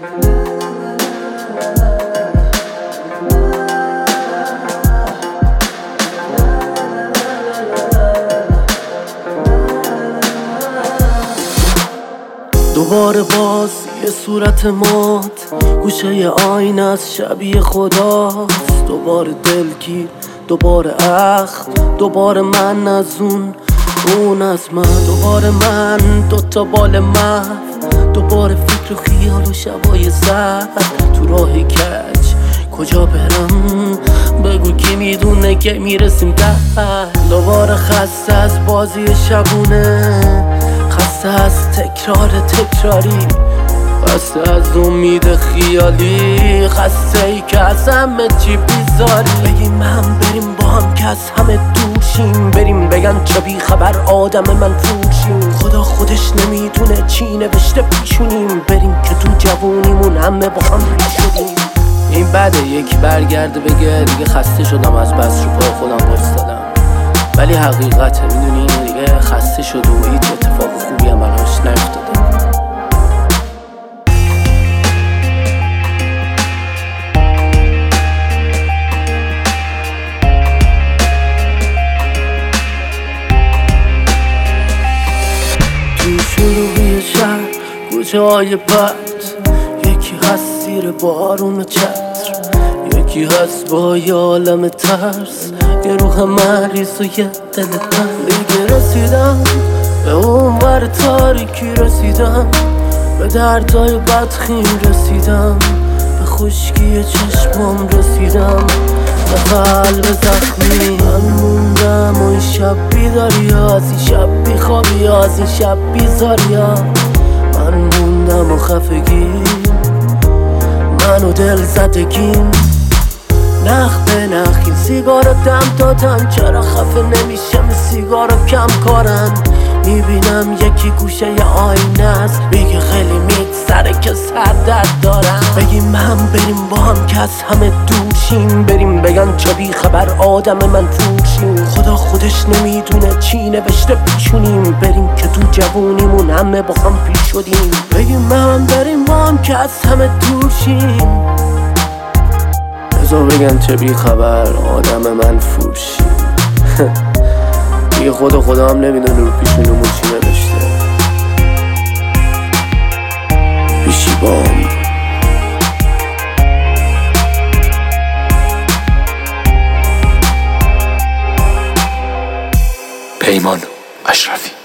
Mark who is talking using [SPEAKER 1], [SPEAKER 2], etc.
[SPEAKER 1] دوباره باز یه صورت مات گوشه آینه از شبیه خداست. دوباره دلگیر، دوباره اخم، دوباره من از اون از من. دوباره من دوتا بال محو، دوباره فکر و خیال و شبای زرد. تو راه کج کجا برم بگو کی میدونه که میرسیم ته. دوباره خسته از بازی شبونه، خسته از تکراری، خسته از امید خیالی، خسته ای که از همه چی بیزاری. بگیم هم بریم با هم که از همه دور شیم، بریم بگن چه بی خبر آدم من فروشیم. خدا خودش نمیدونه چی نوشته پیشونیم، بریم که تو جوونیمون همه با هم ریش شدیم. این بعده یکی برگرده بگه دیگه خسته شدم از بس رو پای خودم وایستادم، ولی حقیقته میدونی دیگه خسته شد و هیچ اتفاق خوبی هم براش نیفتاده. تو شروعی شهر کوچه های بد، یکی هست زیر بارون چتر، یکی هست با یه عالم ترس، یه روح مریض و یه دل تنگ. دیگه رسیدم به اون ور تاریکی، رسیدم به دردهای بدخیم، رسیدم به خشکی چشمام، رسیدم به قلب زخمی. من موندم و این شب بیداری ها، از این شب بیخوابی ها، از این شب بیزاری ها. من موندم و خفگیم، من و دل زدگیم، نخ به نخ این سیگارو دم دادم. چرا خفه نمیشم این سیگارو کم کارن؟ میبینم یکی گوشه ی آینه است، میگه خیلی میگذره که سر درد دارم. بگیم هم بریم با هم که از همه دور شیم، بریم بگن چه بی خبر آدم من فروشیم. خدا خودش نمیدونه چی نوشته پیشونیم، بریم که تو جوونیمون همه با هم پیش شدیم. بگیم هم بریم با هم که از همه دور شیم، بذار بگن چه بی خبر آدم من فروشی. دیگه خدا هم نمیدونه رو پیشونمون چی نوشته. بیشی بام
[SPEAKER 2] پیمان اشرفی.